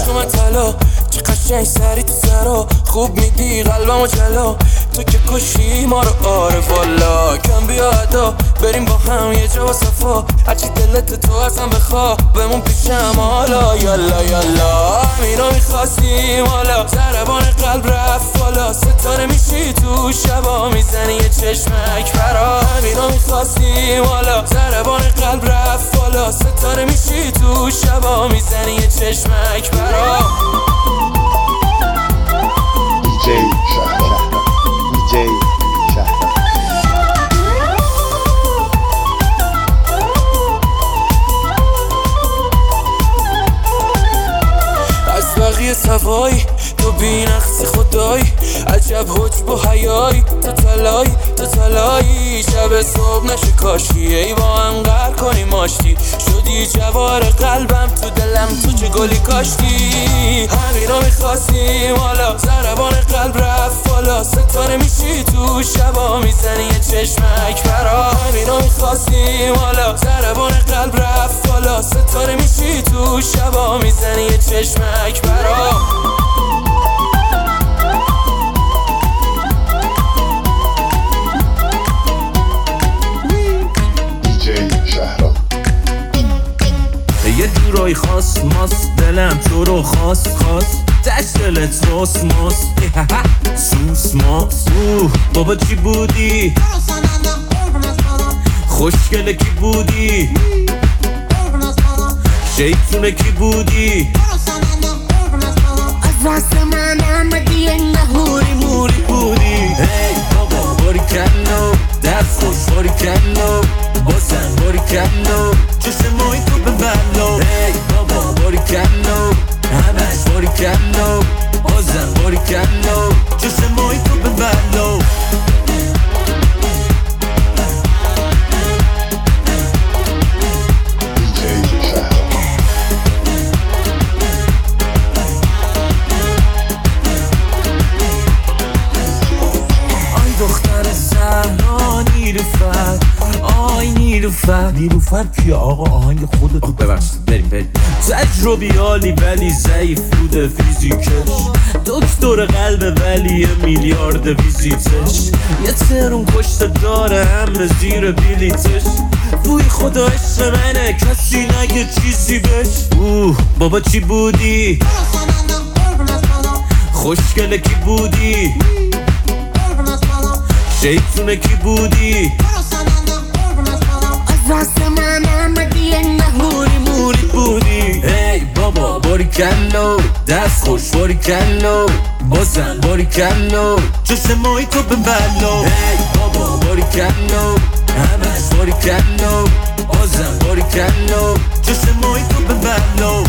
عشق من طلا چه قشنگ سری تو سرا خوب میدی قلبمو جلا تو که کشی ما رو آره والا کم بیا ادا بریم با هم یه جا و صفا هرچی دلت تو ازم بخوا بمون پیشم حالا یالا یالا همینو میخواستیم حالا ضربان قلب رفت بالا ستاره میشی تو شبا میزنی یه چشمک برا همینو میخواستیم حالا ضربان قلب رفت بالا ستاره میشی تو شبا میزنی یه چشمک برا DJ شهرام DJ شهرام از بقیه سوایی تو بی نقص خدایی عجب حجب و حیایی تو تلایی شب صبح نشه کاشی ای با هم قهر کنیم آشتی شدی جوار قلبم تو دلم تو چه گلی کاشتی همینو میخواستیم حالا ضربان قلب رفت بالا ستاره میشی تو شبا میزنی یه چشمک برا همینو میخواستیم حالا ضربان قلب رفت بالا ستاره میشی تو شبا میزنی یه چشمک برا یه جورای خاص ماست دلم تو رو خواست تش دلت سوس ماست سوس ماست بابا چی بودی؟ خوشگله کی بودی؟ شیطونه کی بودی؟ از راست من آمدی نهوری موری بودی هی بابا باری کلو دست خوش باری کلو بازم باری کلو چشمای تو به بلو هی بابا باری کلو همش باری کلو بازم باری کلو چشمای تو به بلو نیلوفر کیه آقا آهنگ خودتو ببخشید بریم تجربیالی ولی ضعیف بوده فیزیکش دکتر قلب ولی میلیارد ویزیتش یه ترون کشته داره همه زیر بلیتش بوی خدا عشق منه کسی نگه چیزی بش بابا چی بودی؟ خوشگله کی بودی؟ شیطونه کی بودی؟ راست من آمدی نهوری موری بودی هی بابا باری کلو دست خوش باری کلو بازم باری کلو چشمای تو به بلو هی بابا باری کلو همش باری کلو بازم باری کلو چشمای تو به بلو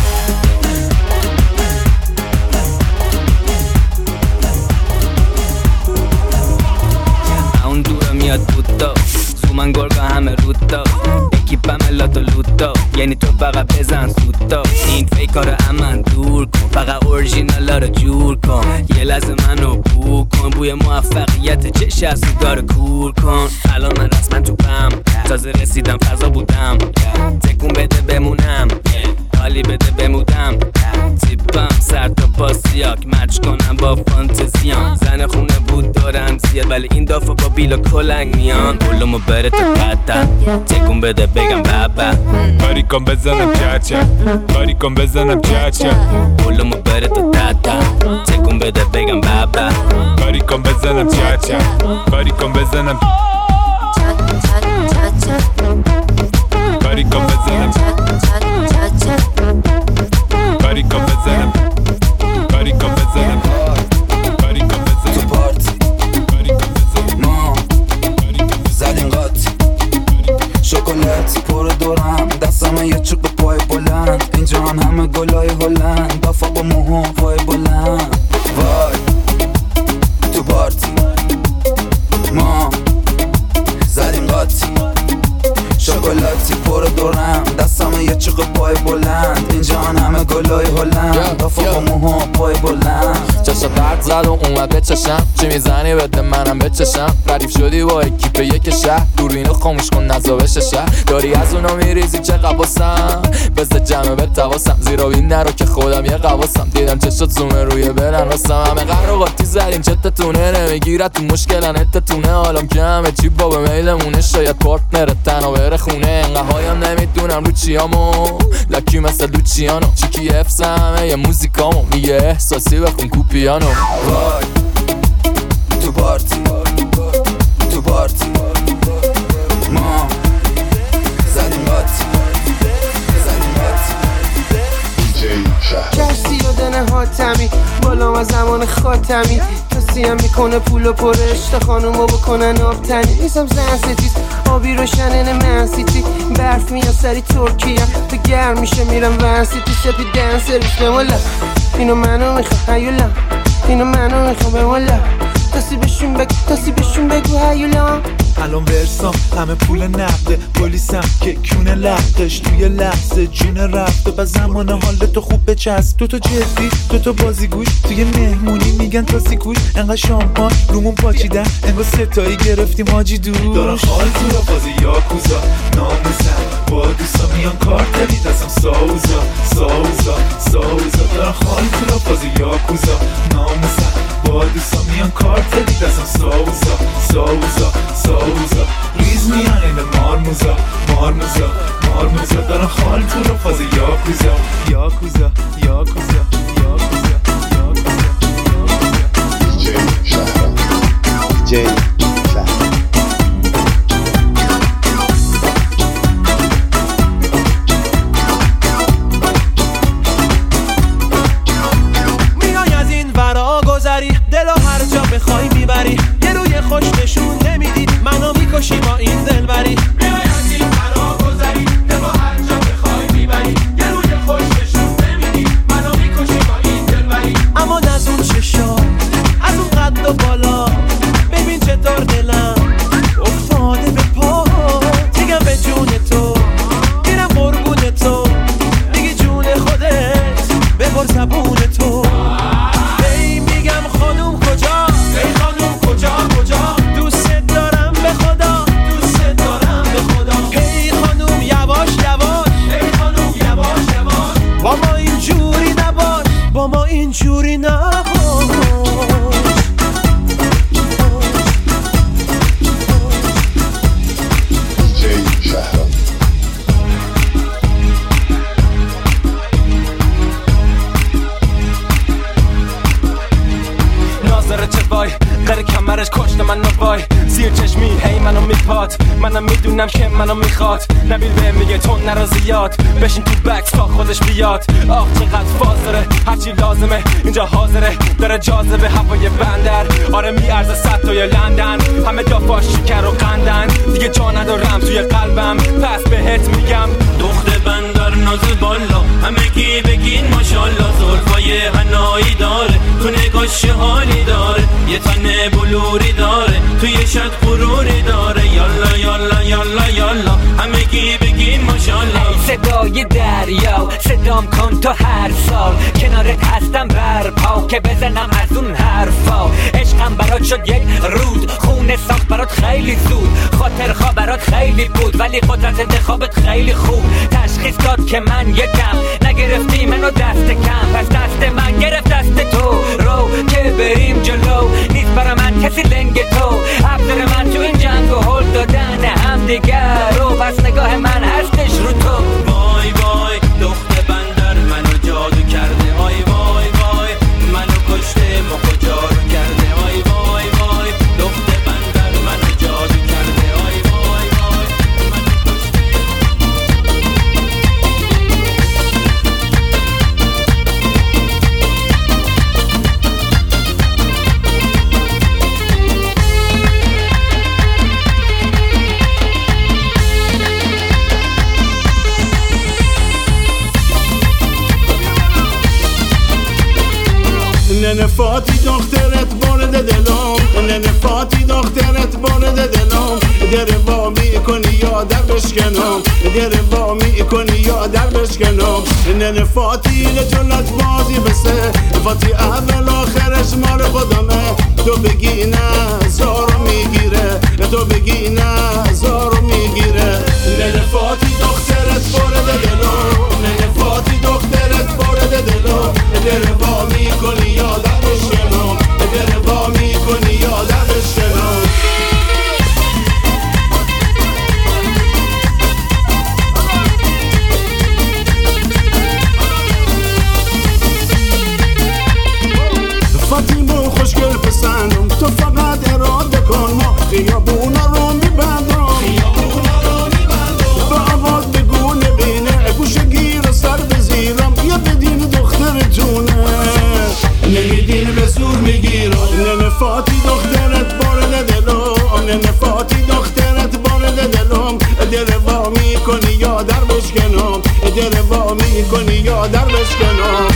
اون دوره میاد بودا من گرگا همه رودا اکیپم لاتو لوتا یعنی تو فقط بزن سوتا این فیکارو امن دور کن فقط اورژینالا رو جور کن یه لحظه منو بو کن بوی موفقیت چه شخصی داره کور کن الان من رسما تو پم تازه رسیدم فضا بودم تکون بده بمونم حالی بده بمودم تیپم سر تا پاسیاک مچ کنم با فانتزیان زن خونه بود دارم زیاد ولی این دافا با بیلا کلنگ میان بلومو بره تو قدم تکون بده بگم بابا باری کن بزنم چاچا باری کن بزنم چاچا بلومو بره تو قدم تکون بده بگم بابا باری کن بزنم چاچا باری کن بزنم باری کن بزنم باری کن بزنم باری کن بزنم باری کن بزنم تو پارتی ما زدیم قاطی شکلات پر دورم دستم یه چوب پای بلند اینجا همه گلای هلند دافا با موها پای بلند وای تو پارتی ما زدیم قاطی شکلاتی پر دورم دستم یه چوب پای بلند اینجا همه گلای هلند دافا با موها پای بلند چشا درد زد و اومد به چشم چی میزنی بده منم به چشم ردیف شدی با اکیپ یک شهر دوربینو خاموش کن نزاوش شهر داری از اونا میریزی چه قباسم بزد جمعه به تواسم زیرا این نرو که خودم یه قواسم دیدم چشات زومه روی برن راستم همه قهر زدین چتتونه نمیگیرد تو مشکلن اتتونه حالم که همه چی با به میلمونه شاید پارتنرت تنها بره خونه انقه هایم نمیدونم رو چیامو لکی مثل لوچیانو چیکی افز همه یه موزیکامو میگه احساسی بخون کو پیانو وای تو پارتی تو پارتی ما زدیم باتی کشتی و دنه حاتمی بالا و زمان خاتمی توصیم میکنه پول و پرش تا خانومو بکنن آبتنی نیستم زن ستیز آبی روشنن منسیتی برف میان سری ترکیه تو گرم میشه میرم ونسیتی سپی دنسرش به مولا اینو منو میخوام هیولا اینو منو میخوام به مولا تاسی بهشون بگو هیولا الان ورسام همه پول نقده پلیسم که کونه لختش توی لحظه جون رفته و زمان حالتو خوب بچسب تو جدی تو بازیگوش توی مهمونی میگن تاسی کوش انقدر شامپان رومون پاچیدن انگار ستایی گرفتیم حاجی دوش دارن خال تو را بازی یاکوزا ناموزن با دوستا میان کارتلی دستم ساوزا دارن خال تو را بازی یاکوزا ناموزن با دوستا میان کارتلی دستم ساوزا ریز میان این مارموزا دارن خال تو را فاز یاکوزا دیجی شهرام میای از این ورا گذری دلو هر جا بخوای میبری یه روی خوش نشون نمیدی منو میکشی با این دلبری میای از این ورا گذری دلو هر جا بخوای میبری یه روی خوش نشون نمیدی منو میکشی با این دلبری اما از اون چشا از اون قد و بالا ببین چطور دلم افتاده به پا دیگم به جون تو میرم قربون تو دیگه جون خودت ببر زبون تو اینجوری نباش دیجی شهرام ناظره چه وای غیر کمرش کشت من وای زیر چشمی هی منو میپاد منم میدونم که منو میخواد نبیل به میگه تو نرو زیاد بشین تو بکس تا خودش بیاد آخ چقدر فاز داره هرچی لازمه اینجا حاضره داره جاذبه هوای بندر آره میارزه 100 تا لندن همه دافاش شکر و قندن دیگه جا ندارم توی قلبم پس بهت میگم دخت بندر نازل بالا همه کی بگین ماشالله زلفای حنایی داره تو نگاش حالی داره یه تن بلوری داره توی شد غروری داره یالا همه کی بگین ماشالله صدای دریا صدام کن تو هر سال کنارت هستم برپا که بزنم از اون حرفا عشقم برات شد یک رود خونه ساخت برات خیلی زود خاطر خواب برات خیلی بود ولی قدرت انتخابت خیلی خوب تشخیص داد که من یکم نگرفتی منو دست کم پس دست من گرفت دست تو رو که بریم جلو نیست برا من کسی لنگ تو افسر من تو این جنگ و هل دادن هم دیگر رو پس نگاه من هستش رو تو وای وای دخت بندر منو جادو کرده وای وای وای منو کشته مخو جارو کرده وای وای وای دخت بندر منو جادو کرده وای وای وای منو کشته نفاتی دخترت وارد دلم نفاتی دخترت وارد دلم در وا میکنی یا در بشکنم در وا میکنی یا در بشکنم نن فاتی لجلت بازی بسه فاتی اول آخرش مال خودمه تو بگی نه زارو میگیره تو بگی نه زارو میگیره نن فاتی دخترت برده دلم نن فاتی دخترت برده دلم در وا میکنی یا در بشکنم در وا میکنی یا در بشکنم فاطیمو خوشگل پسندم تو فقط اراده کن ما خیابونا رو میبندم به آواز بگو نبینه گوشه گیر سر بزیرم یا بدین دخترتونه نمیدین به زور میگیرم نن فاتی دخترت بارد دلم نن فاتی دخترت بارد دلم در وا میکنی یا در بشکنم در وا میکنی یا در بشکنم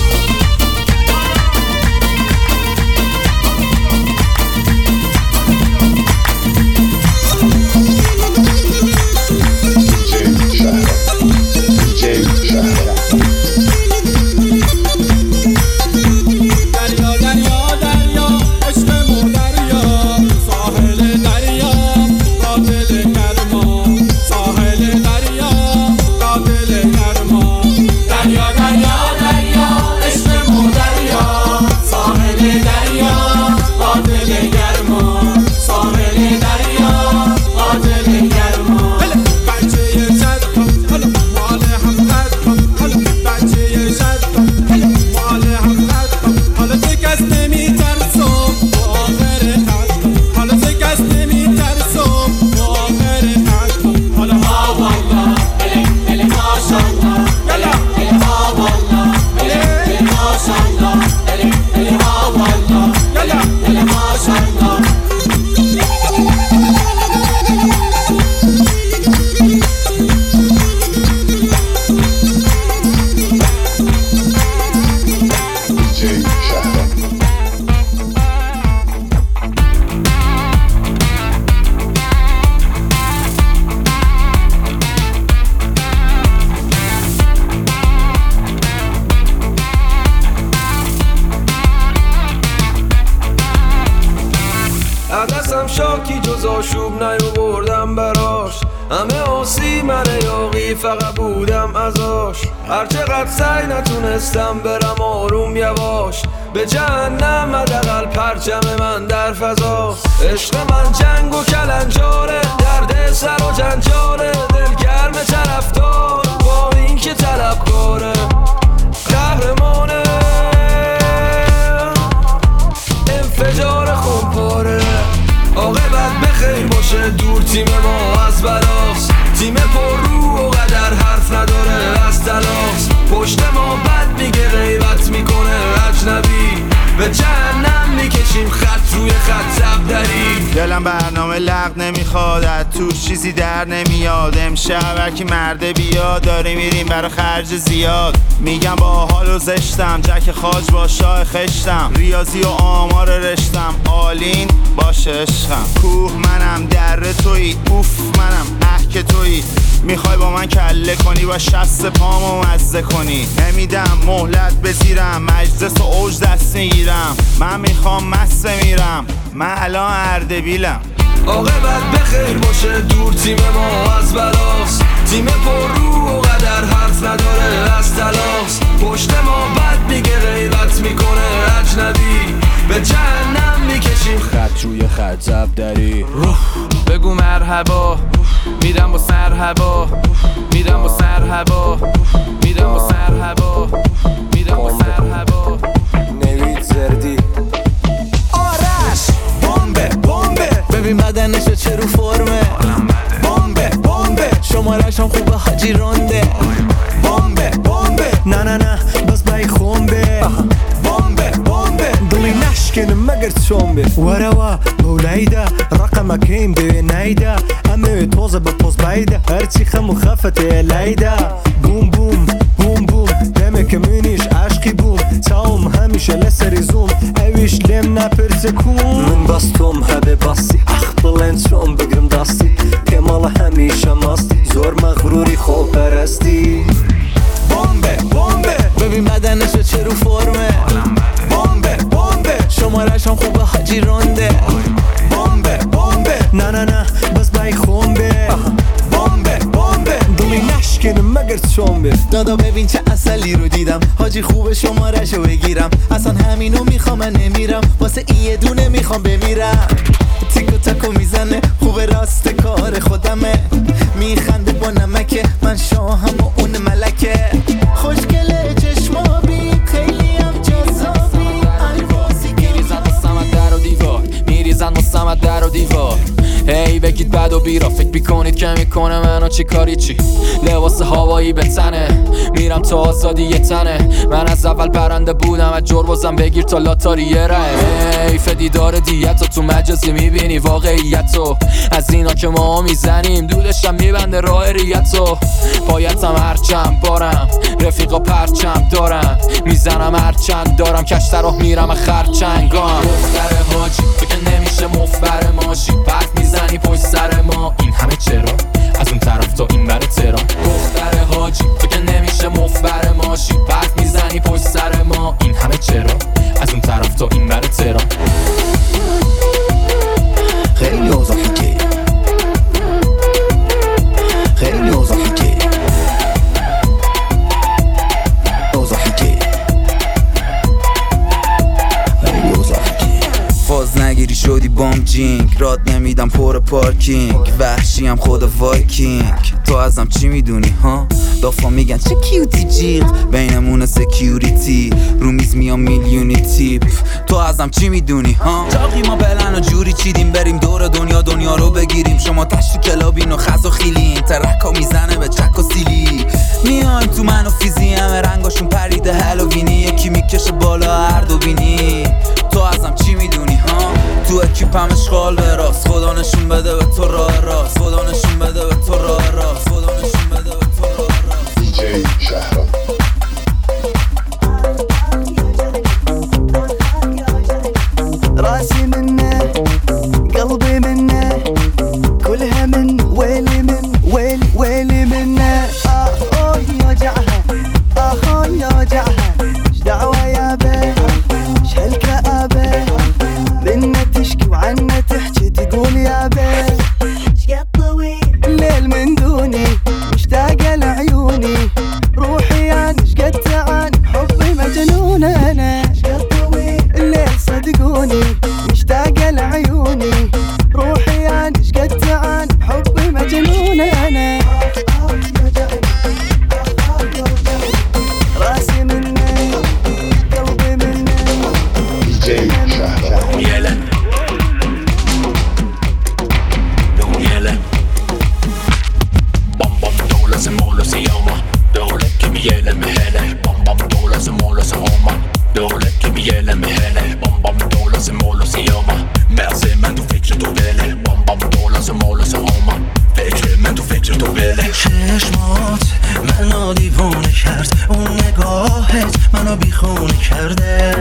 دستم شاکی جز آشوب نیاوردم براش همه آسی من یاقی فقط بودم ازاش هرچقدر سعی نتونستم برم آروم یواش به جهنم حداقل پرچم من در فضاست عشق من جنگ و کلنجاره درد سر و جنجاره دلگرم طرفدار با این که طلبکاره قهرمانه انفجار خونپاره عاقبت بخیر باشه دور تیم ما از بلاست تیم پر رو و قدر حرف نداره از تلاست پشت ما بد میگه غیبت میکنه اجنبی به جهنم میکشیم خط روی خط زبدری دلم برنامه لغ نمیخواد از توش چیزی در نمیاد امشب هرکی مرده بیاد داری میریم برای خرج زیاد میگم با حال و زشتم جک خاج با شاه خشتم ریاضی و آمار رشتم آلین باشه عشقم کوه منم در تویی اوف منم که تویی میخوای با من کله کنی و شست پامو مزه کنی نمیدم مهلت بزیرم مجلس و اوج دست میگیرم من میخوام مست میرم من الان اردبیلم عاقبت بخیر باشه دور تیم ما از بلاست تیم پر رو و قدر حرف نداره از تلاست پشت ما بد میگه غیبت میکنه اجنبی به جهنم میکشیم خط روی خط زبدری بگو مرحبا میرم با سر هوا میرم با سر هوا میرم با سر هوا میرم با سر هوا نوید زردی آرش بمبه بمبه ببین بدنشو چه رو فرمه بمبه بمبه شمارش هم خوبه حاجی رونده بمبه بمبه نه نه نه بس بای خونبه بمبه بمبه دلی نشکنه مگر چومبه وروا بولیده رقمك این به نیده همه توزه به پوز بایده هرچی خمو خفته لیده بوم بوم بوم بوم دمه که منیش عشقی بوم تاوم همیش Düşele serizum Evişlim ne persekun Min bastom hebe basi Akhbalen çom bigrim dasti Kemala همیشه مستی زور مغروری خوب پرستی بمبه بمبه ببین بدنشو چه رو فرمه بمبه بمبه شمارش هم خوبه حاجی رونده بمبه بمبه نه نه نه بس بای خونبه بمبه بمبه دلی نشکنم مگر چونبه دادا ببین چه اصلی رو دیدم حاجی خوبه شمارشو بگیرم اصلا همینو میخوام من نمیرم واسه این یه دونه میخوام بمیرم تیکو تاکو میزنه خوبه راست کار خودمه میخنده با نمکه من شاهم و اون ملکه خوشگله چشمابی خیلی هم جذابی میریزن واسم در و دیوار میریزن واسم در و دیوار هی بگید بد و بیرا فکر بیکنید که میکنه منو چی کاری چی لباس هوایی به تنه میرم تا آزادی یه تنه من از اول برنده بودم از جربازم بگیر تا لاتاری یه ره حیف دیدار دیتو تو مجازی میبینی واقعیتو از اینا که ما میزنیم دودشم میبنده راه ریتو پایتم هرچند بارم رفیقا پرچم دارم میزنم هرچند دارم کشتر راه میرم خرچنگام دختر حاجی تو که نمیشه مفبر ماشی برف میزنی پشت سر ما این همه چرا از اون طرف تا این بر تهران دختر حاجی تو که نمیشه مفبر ماشی برف میزنی پشت سر ما این همه چرا از اون طرف تا این بر تهران خیلی اوضاع حکیه خیلی اوضاع حکیه اوضاع حکیه خیلی اوضاع حکیه فاز نگیری شدی بام جینک راد نمیدم پر پارکینگ وحشی هم خود وایکینگ تو ازم چی میدونی ها دافا میگن چه کیوتی جیغ بینمون سکیوریتی رو میز میام میلیونی تیپ تو ازم چی میدونی ها چاقی ما بلن و جوری چیدیم بریم دور دنیا رو بگیریم شما تشتی کلابین و خز و خیلین ترکا میزنه به چک و سیلی میایم تو من و فیزی همه رنگاشون پریده هالووینی یکی میکشه بالا هر دو بینی تو ازم چی میدونی ها تو اکیپم اشغال به راست خدا نشون بده به تو راه راست خدا نشون بده به تو راه راست خدا نشون بده به تو راه راست دیجی شهرام راسي منه قلبي منه كلها من ويلي من ويلي منه يوجعها يوجعها ايش دعوة يا بيه ايش هالكآبة منه تشكي وعنه تحكي تقول يا بيه شقد طويل ليل من دوني مشتاقة لعيوني روحي يعني شقد تعاني حبي مجنون انا شقد طويل الليل صدقوني مشتاقة لعيوني روحي يعني شقد تعاني حبي مجنون انا راسي مني قلبي مني دیجی شهرام يلا لو يلا بام بام دولة سمولة سيومة دولة كميالة مهالة بام بام دولة سمولة سهومة دولة كميالة مهالة بام بام دولة سمولة سيومة مرزي من تو فکر تو بله بام بام دولة سمولة سهومة فکر من تو فکر تو بله چشمات منو دیوونه کرد اون نگاهت منو بیخونه کرده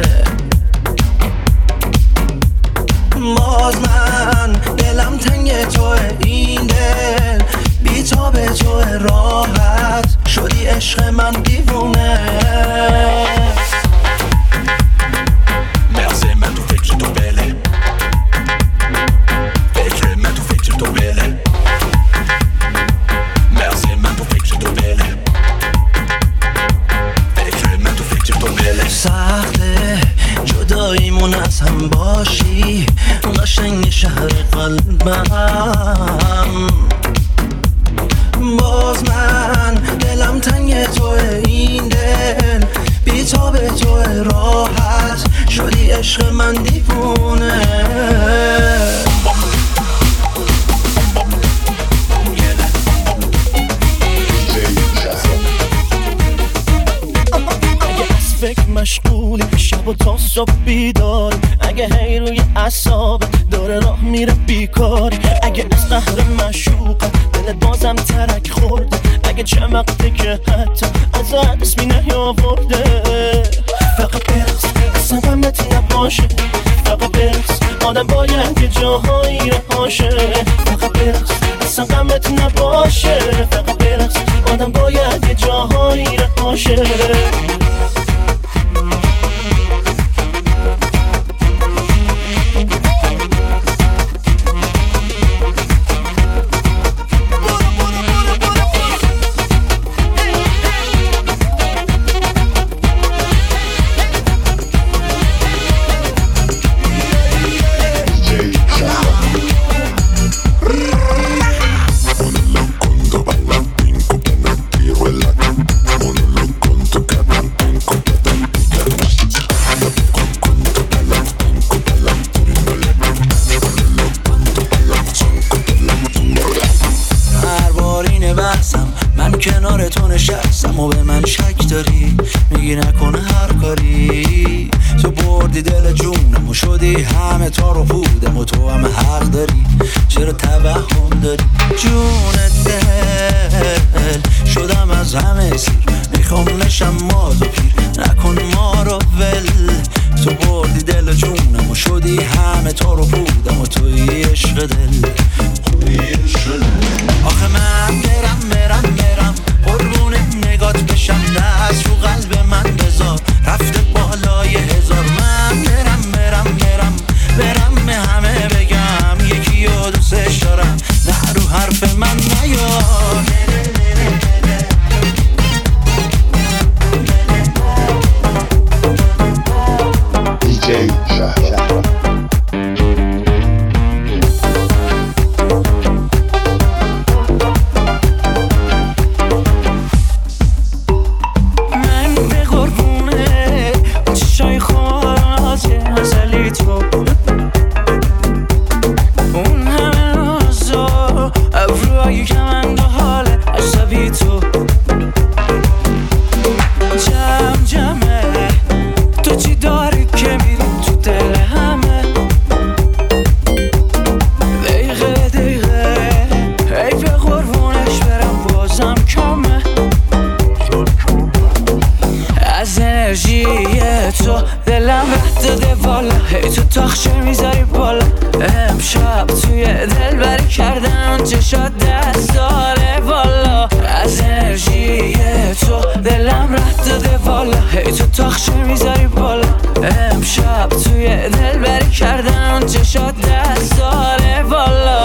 باز من دلم تنگ توه این دل بی تا به توه راحت شدی عشق من دیوونه مرزی من تو فکر تو بله فکر من تو فکر تو بله مرزی من تو فکر تو بله فکر من تو فکر تو بله سخته جداییمون از هم باشی قشنگ شهر قلبم باز من دلم تنگ توه این دل بی تا به توه راحت شدی عشق من دیوونه فکر مشغولی شب و تا صبح بیداری اگه هی روی اعصابت داره راه میره بیکاری اگه از قهر مشوقت دلت بازم ترک خورده اگه چند وقته که حتی ازت اسمی نیاورده فقط برقص اصلا غمت نباشه. فقط برقص آدم باید یه جاهایی رهاشه. فقط برقص اصلا غمت نباشه. فقط برقص آدم باید یه جاهایی رهاشه. کنار تو نشستم و به من شک داری، میگی نکنه هر کاری. تو بردی دل جونم و شدی همه تا رو پودم و تو همه حق داری. چرا توهم داری جونت دل شدم از همه سیر، میخوام نشم ماز و پیر نکن ما رو ول. تو بردی دل جونم و شدی همه تا رو پودم و توی عشق دل. آخه من برم قربون نگات بشم، دست رو قلب من بذار رفته بالای هزار. من برم به همه بگم یکی رو دوستش دارم، نه رو حرف من نیار. دیجی شهرام تو دلم رد داده والا، هی تو تاخچه میذاری بالا. امشب توی دل بری کردم چشات دست داره والا. از انرژی تو دلم رد داده والا، هی تو تاخچه میذاری بالا. امشب توی دل بری کردم چشات دست داره والا.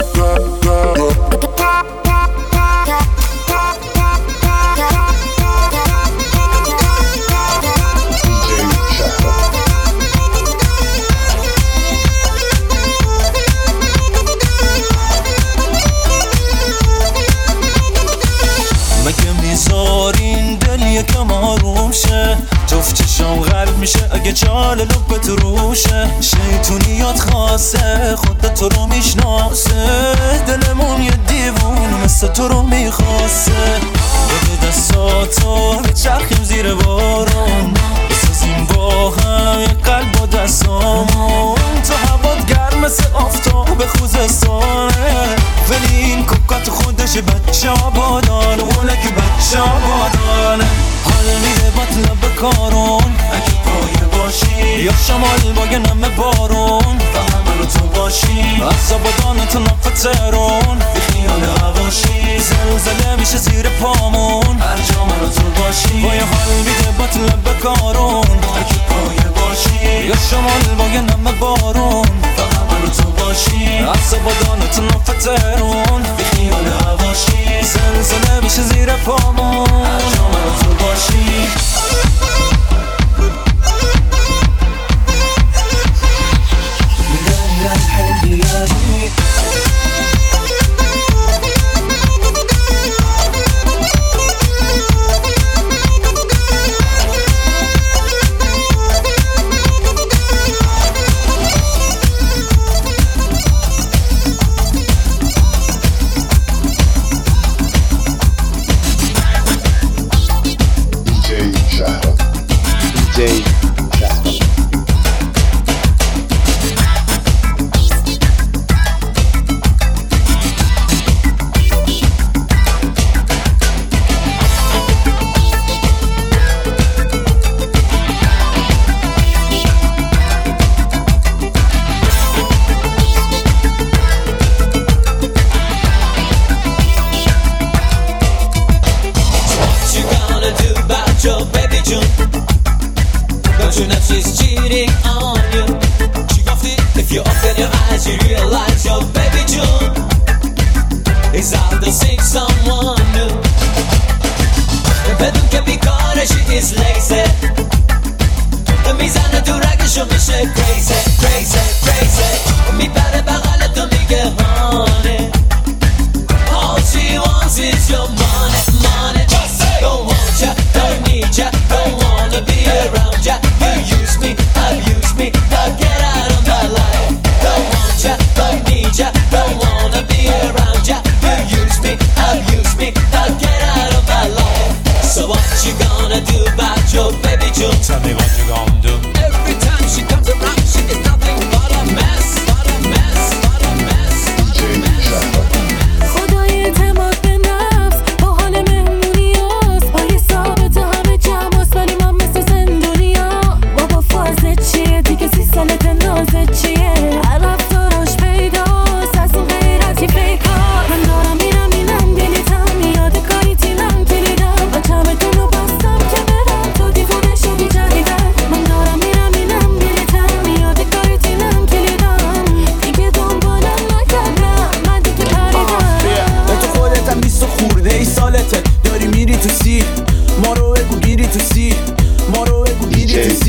این دل یکم آروم شه، جفت چشم غرب میشه اگه چال لبت روشه. شیطونیات خاصه خودت تو رو میشناسه، دلمون یه دیوون مثل تو رو میخواسته. بده دستاتو بچرخیم زیر بارون، بسازیم با هم یه قلب و دستامون. تو هوات گرم مثل آفتاب خوزستانه، ولی این کوکات خودش بچه آبادانه. اونه که بچه آبادانه حال میده باطلا به کارون اگه پایه باشی، یا شمال با یه نمه بارون و همه رو تو باشی. از آبادانه تو نفت ترون بی خیال هواشی، زلزله میشه زیر پامون هر جا من رو تو باشی. با یه حال میده باطلا به کارون اگه پایه باشی، یا شمال با یه نمه بارون و همه رو تو باشی. از آبادانه تو نفت ترون بی خیال هواشی، زلزله میشه زیر پامون هر جا من رو تو باشی. she is lazy میزنه تو رگشو میشه crazy crazy crazy میپره بغل تو میگه هانه all she wants is your money money don't want ya don't need ya don't wanna be around ya you use me abuse me now get out of my life don't want ya don't need ya don't wanna be around ya you use me abuse me now get out of my life so what you gonna do about your baby June tell me what you gonna do every time she comes around she is nothing but a mess but a mess but a mess but a mess خدای اعتماد به نفس با حال مهمونیاست پای ثابت همه جمعاست ولی من مثل زندونیا بابا فازت چیه دیگه 30 سالت نازت چیه هر رفتاراش پیداست از اون غیرتی فیکار من دارم میرم اینم دلیتم میاد کاری تیلم کلیدم با چمدون رو بستم که برم تو دیوونه شدی جدیدم من دارم میرم اینم دلیتم میاد کاری تیلم کلیدم دیگه دنبالم نکردم من دیگه پریدم به تو خودتم 20 خورده ای سالته داری میری تو سیر ما رو بگو گیری تو سیر ما رو بگو گیری تو سیر